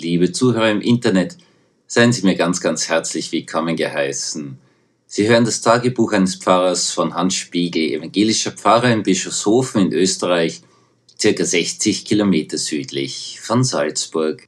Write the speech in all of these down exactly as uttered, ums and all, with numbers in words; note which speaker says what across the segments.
Speaker 1: Liebe Zuhörer im Internet, seien Sie mir ganz, ganz herzlich willkommen geheißen. Sie hören das Tagebuch eines Pfarrers von Hans Spiegel, evangelischer Pfarrer in Bischofshofen in Österreich, circa sechzig Kilometer südlich von Salzburg.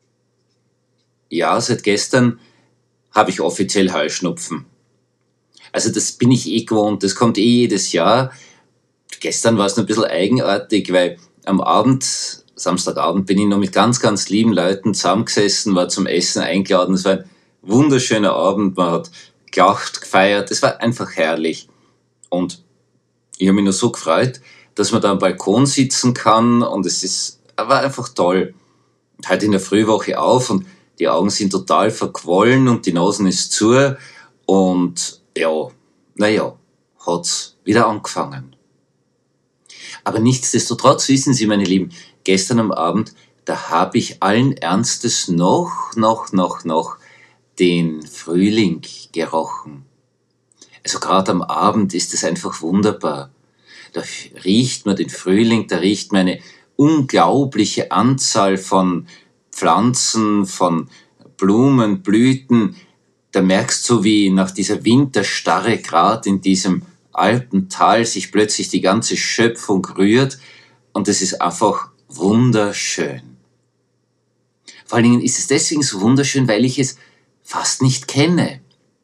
Speaker 1: Ja, seit gestern habe ich offiziell Heuschnupfen. Also das bin ich eh gewohnt, das kommt eh jedes Jahr. Gestern war es noch ein bisschen eigenartig, weil am Abend, Samstagabend, bin ich noch mit ganz, ganz lieben Leuten zusammengesessen, war zum Essen eingeladen. Es war ein wunderschöner Abend, man hat gelacht, gefeiert, es war einfach herrlich. Und ich habe mich noch so gefreut, dass man da am Balkon sitzen kann und es ist, war einfach toll. Heute in der Früh wache ich auf und die Augen sind total verquollen und die Nase ist zu und ja, naja, hat's wieder angefangen. Aber nichtsdestotrotz, wissen Sie, meine Lieben, gestern am Abend, da habe ich allen Ernstes noch, noch, noch, noch den Frühling gerochen. Also gerade am Abend ist es einfach wunderbar. Da riecht man den Frühling, da riecht man eine unglaubliche Anzahl von Pflanzen, von Blumen, Blüten. Da merkst du, wie nach dieser Winterstarre gerade in diesem Alpental sich plötzlich die ganze Schöpfung rührt und es ist einfach wunderschön. Vor allen Dingen ist es deswegen so wunderschön, weil ich es fast nicht kenne.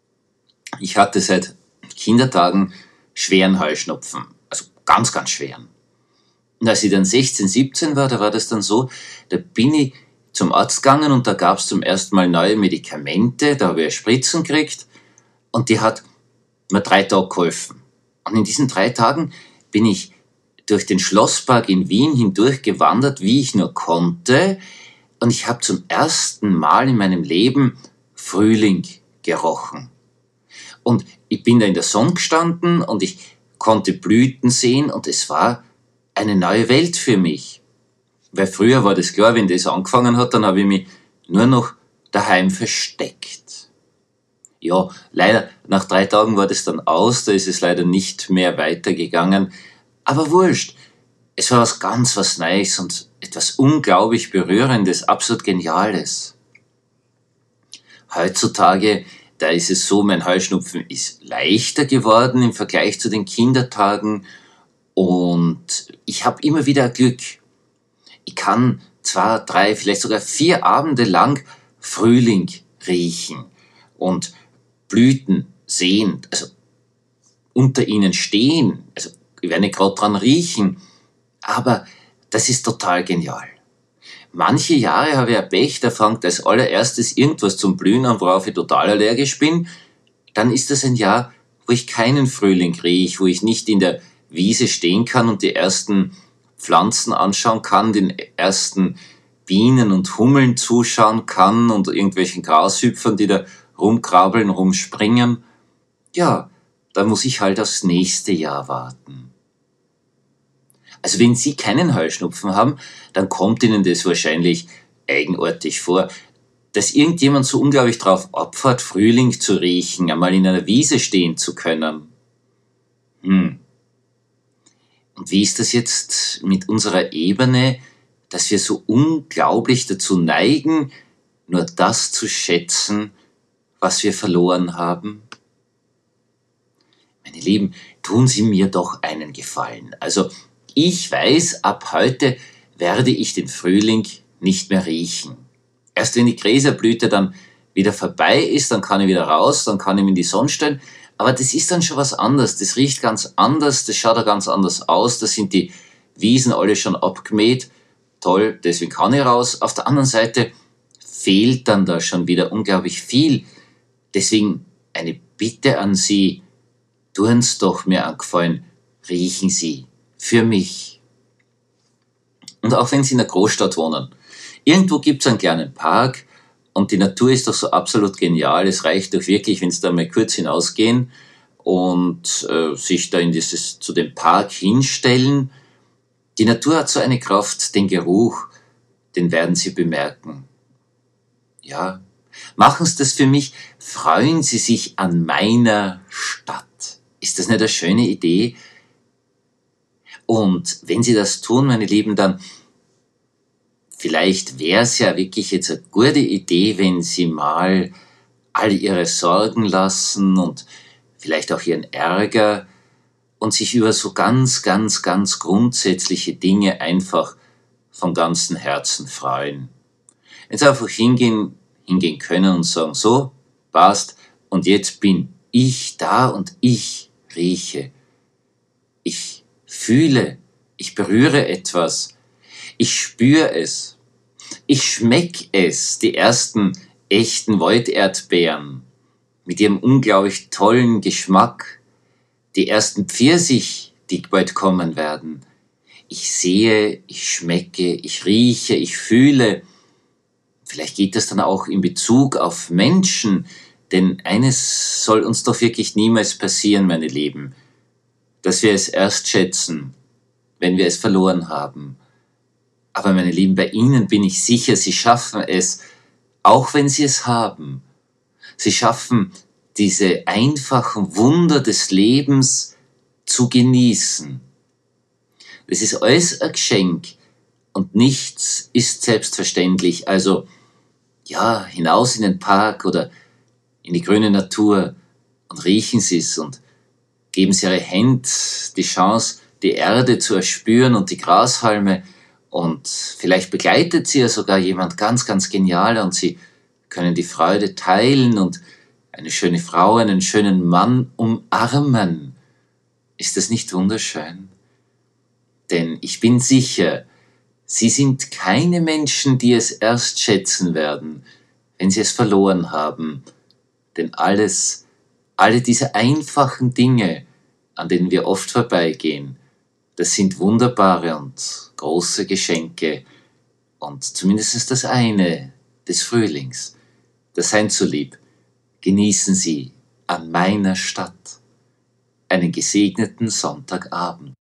Speaker 1: Ich hatte seit Kindertagen schweren Heuschnupfen, also ganz, ganz schweren. Und als ich dann sechzehn, siebzehn war, da war das dann so, da bin ich zum Arzt gegangen und da gab es zum ersten Mal neue Medikamente, da habe ich Spritzen gekriegt und die hat mir drei Tage geholfen. Und in diesen drei Tagen bin ich durch den Schlosspark in Wien hindurch gewandert, wie ich nur konnte. Und ich habe zum ersten Mal in meinem Leben Frühling gerochen. Und ich bin da in der Sonne gestanden und ich konnte Blüten sehen und es war eine neue Welt für mich. Weil früher war das klar, wenn das angefangen hat, dann habe ich mich nur noch daheim versteckt. Ja, leider, nach drei Tagen war das dann aus, da ist es leider nicht mehr weitergegangen. Aber wurscht, es war was ganz was Neues und etwas unglaublich Berührendes, absolut Geniales. Heutzutage, da ist es so, mein Heuschnupfen ist leichter geworden im Vergleich zu den Kindertagen und ich habe immer wieder Glück. Ich kann zwei, drei, vielleicht sogar vier Abende lang Frühling riechen und Blüten sehen, also unter ihnen stehen. Also ich werde nicht gerade dran riechen, aber das ist total genial. Manche Jahre habe ich ein Pech, da fängt als allererstes irgendwas zum Blühen an, worauf ich total allergisch bin. Dann ist das ein Jahr, wo ich keinen Frühling rieche, wo ich nicht in der Wiese stehen kann und die ersten Pflanzen anschauen kann, den ersten Bienen und Hummeln zuschauen kann und irgendwelchen Grashüpfern, die da rumkrabbeln, rumspringen. Ja, da muss ich halt aufs nächste Jahr warten. Also wenn Sie keinen Heuschnupfen haben, dann kommt Ihnen das wahrscheinlich eigenartig vor, dass irgendjemand so unglaublich drauf abfährt, Frühling zu riechen, einmal in einer Wiese stehen zu können. Hm. Und wie ist das jetzt mit unserer Ebene, dass wir so unglaublich dazu neigen, nur das zu schätzen, was wir verloren haben? Meine Lieben, tun Sie mir doch einen Gefallen. Also ich weiß, ab heute werde ich den Frühling nicht mehr riechen. Erst wenn die Gräserblüte dann wieder vorbei ist, dann kann ich wieder raus, dann kann ich mich in die Sonne stellen. Aber das ist dann schon was anderes. Das riecht ganz anders, das schaut auch ganz anders aus. Da sind die Wiesen alle schon abgemäht. Toll, deswegen kann ich raus. Auf der anderen Seite fehlt dann da schon wieder unglaublich viel. Deswegen eine Bitte an Sie, tun's doch mir einen Gefallen, riechen Sie für mich. Und auch wenn Sie in einer Großstadt wohnen, irgendwo gibt's einen kleinen Park und die Natur ist doch so absolut genial. Es reicht doch wirklich, wenn Sie da mal kurz hinausgehen und äh, sich da in dieses, zu dem Park hinstellen. Die Natur hat so eine Kraft, den Geruch, den werden Sie bemerken. Ja, machen Sie das für mich, freuen Sie sich an meiner Stadt. Ist das nicht eine schöne Idee? Und wenn Sie das tun, meine Lieben, dann vielleicht wäre es ja wirklich jetzt eine gute Idee, wenn Sie mal all Ihre Sorgen lassen und vielleicht auch Ihren Ärger und sich über so ganz, ganz, ganz grundsätzliche Dinge einfach von ganzem Herzen freuen. Jetzt einfach hingehen, hingehen können und sagen, so, passt, und jetzt bin ich da und ich rieche. Ich fühle, ich berühre etwas, ich spüre es, ich schmeck es, die ersten echten Walderdbeeren mit ihrem unglaublich tollen Geschmack, die ersten Pfirsich, die bald kommen werden. Ich sehe, ich schmecke, ich rieche, ich fühle. Vielleicht geht das dann auch in Bezug auf Menschen, denn eines soll uns doch wirklich niemals passieren, meine Lieben, dass wir es erst schätzen, wenn wir es verloren haben. Aber meine Lieben, bei Ihnen bin ich sicher, Sie schaffen es, auch wenn Sie es haben. Sie schaffen diese einfachen Wunder des Lebens zu genießen. Das ist alles ein Geschenk und nichts ist selbstverständlich. Also, ja, hinaus in den Park oder in die grüne Natur und riechen Sie es und geben Sie Ihre Hände die Chance, die Erde zu erspüren und die Grashalme, und vielleicht begleitet Sie ja sogar jemand ganz, ganz genial und Sie können die Freude teilen und eine schöne Frau, einen schönen Mann umarmen. Ist das nicht wunderschön? Denn ich bin sicher, Sie sind keine Menschen, die es erst schätzen werden, wenn sie es verloren haben. Denn alles, alle diese einfachen Dinge, an denen wir oft vorbeigehen, das sind wunderbare und große Geschenke. Und zumindest das eine des Frühlings, das Sein zu lieb, genießen Sie an meiner Stadt. Einen gesegneten Sonntagabend.